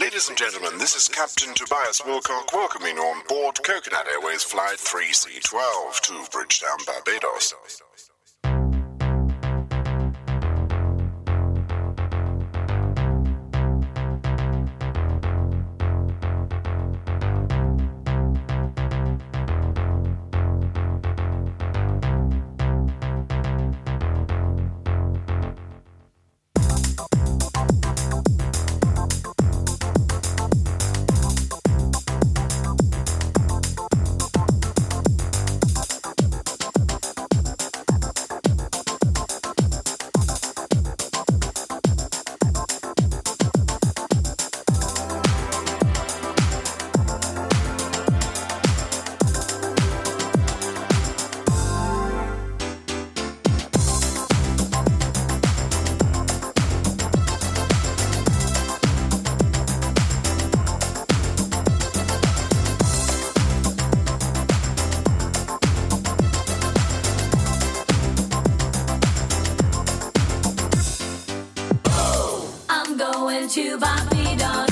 Ladies and gentlemen, this is Captain Tobias Wilcock welcoming you on board Coconut Airways Flight 3C12 to Bridgetown, Barbados. To Barbados,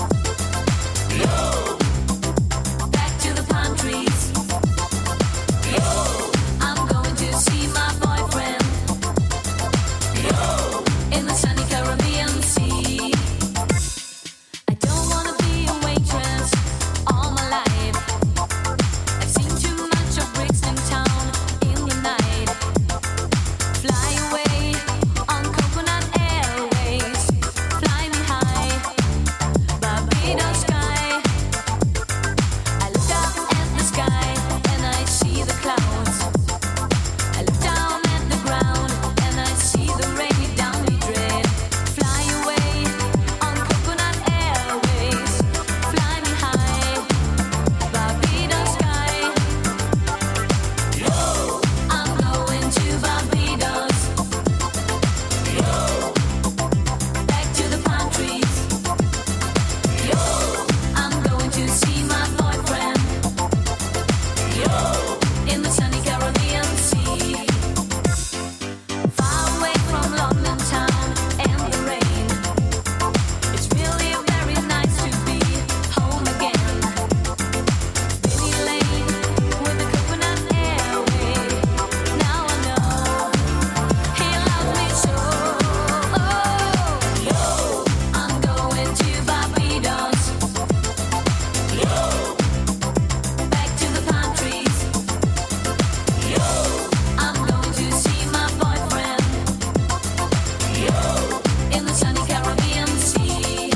yo. Back to the palm trees, yo. I'm going to see my boyfriend, yo. In the sunny Caribbean Sea. I don't wanna be a waitress all my life. I've seen too much of Brixton town in the night. Fly away on Coconut Airways. Fly me high, Barbados sky. I look up at the sky and I see the clouds. I look down at the ground and I see the rainy down we dread. Fly away on Coconut Airways. Fly me high, Barbados sky. Yo, I'm going to Barbados. Yo. Back to the palm trees. Yo, I'm going to see my boyfriend. Yo, in the sunny Caribbean Sea. Far away from London town and the rain. It's really very nice to be home again. Penny Lane with the Coconut Airway. Now I know he loves me so. Yo, I'm going to Barbados. Yo, back to the palm trees. Yo, I'm going to see my boyfriend. Yo, in the sunny Caribbean Sea.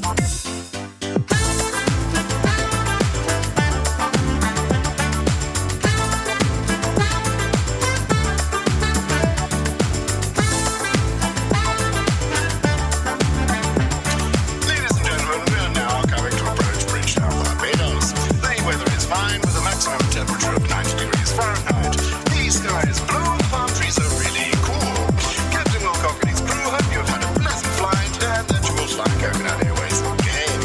Ladies and gentlemen, we are now coming to approach Bridgetown, Barbados. The weather is fine with a maximum temperature of 90 degrees Fahrenheit. The sky is blue and the palm trees are really cool. Captain Wilcock and his crew hope you've had a pleasant flight and that you will fly Coconut Airways again.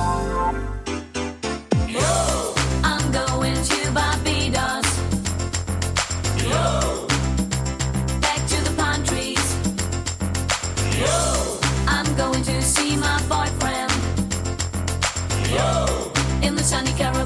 Yo, I'm going to Barbados. Yo, back to the palm trees. Yo, I'm going to see my boyfriend. Yo, in the sunny Caribbean.